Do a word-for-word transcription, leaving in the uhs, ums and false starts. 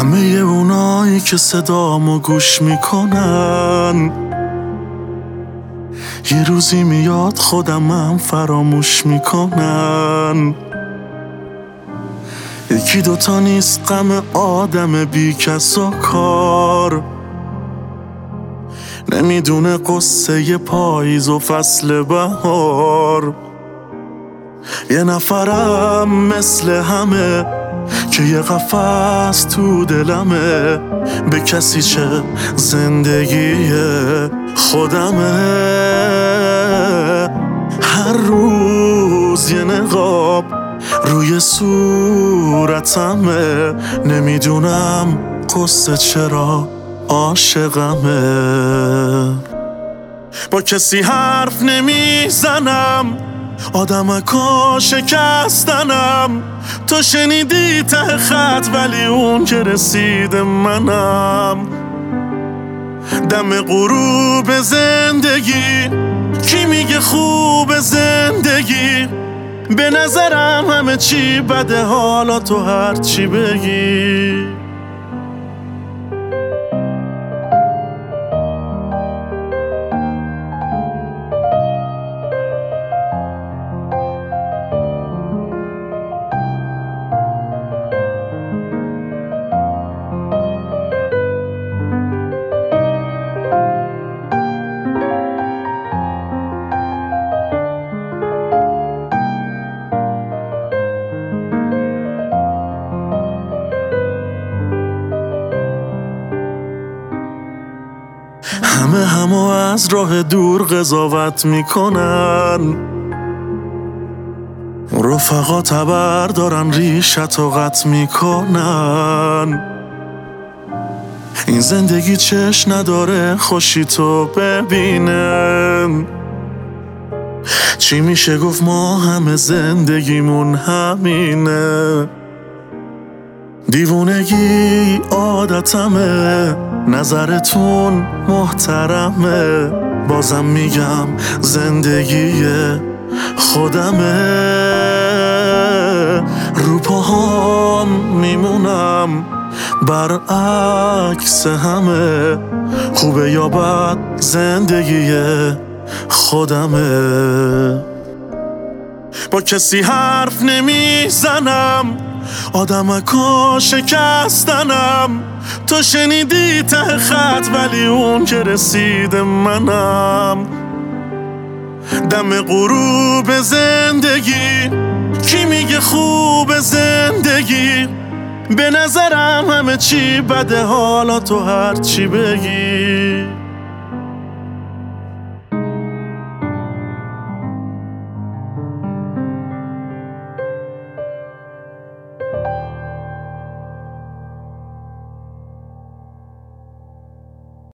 همه اونایی که صدامو گوش میکنن یه روزی میاد خودمم فراموش میکنن. یکی دوتا نیست غم آدم بی کس و کار، نمیدونه قصه پاییز و فصل بهار. یه نفرم مثل همه که یه قفس تو دلمه، به کسی چه زندگی خودمه. هر روز یه نقاب روی صورتمه، نمیدونم قصه چرا عاشقمه. با کسی حرف نمیزنم، آدمکا شکستنم. تو شنیدی ته خط ولی اون که رسید منم. دم غروب زندگی کی میگه خوب زندگی؟ به نظرم همه چی بده، حالا تو هر چی بگی. همه همو از راه دور قضاوت میکنن، رفقا تبر دارن ریشت و قط میکنن. این زندگی چش نداره خوشی تو ببینن. چی میشه گفت ما همه زندگیمون همینه. دیوونگی عادتمه، نظرتون محترمه. بازم میگم زندگی خودمه. رو پاهام میمونم برعکس همه، خوبه یا بد زندگی خودمه. با کسی حرف نمیزنم، آدمکا شکستنم. تو شنیدی ته خط ولی اون که رسید منم. دم غروب زندگی کی میگه خوب زندگی؟ به نظرم همه چی بده، حالا تو هر چی بگی.